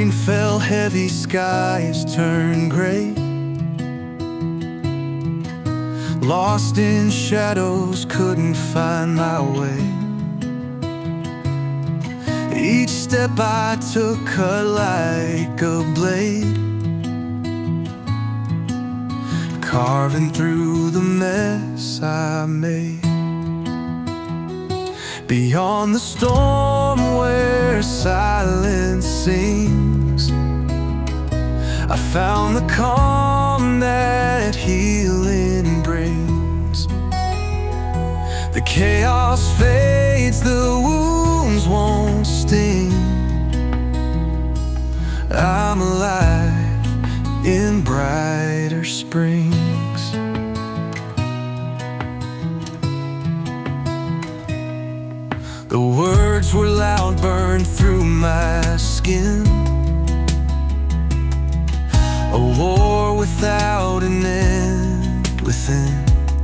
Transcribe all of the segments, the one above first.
rain fell heavy, skies turned gray. Lost in shadows, couldn't find my way. Each step I took cut like a blade, carving through the mess I made. Beyond the storm where silence sings, I found the calm that healing brings. The chaos fades, the wounds won't sting. I'm alive in brighter springs. The words were loud, burned through my skin. A war without an end within.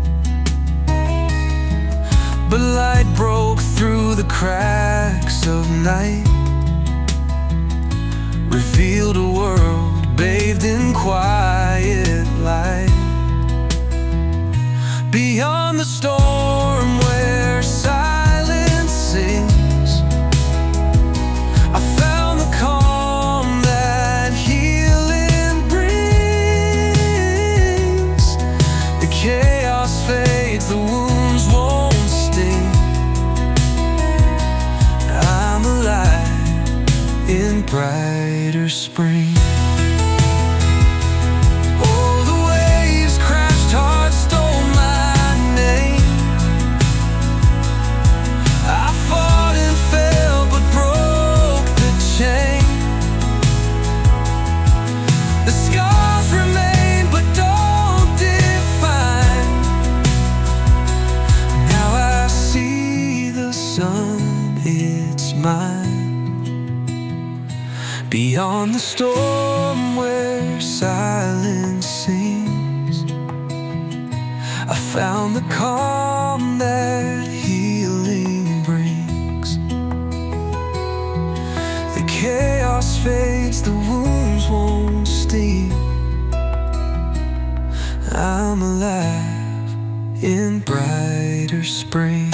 But light broke through the cracks of night, revealed a world bathed in quiet light. Beyond the storm where silence sings, I found the calm that healing brings. The chaos fades, the wounds won't sting. I'm alive in brighter spring. It's mine. Beyond the storm where silence sings, I found the calm that healing brings. The chaos fades, the wounds won't sting. I'm alive in brighter spring.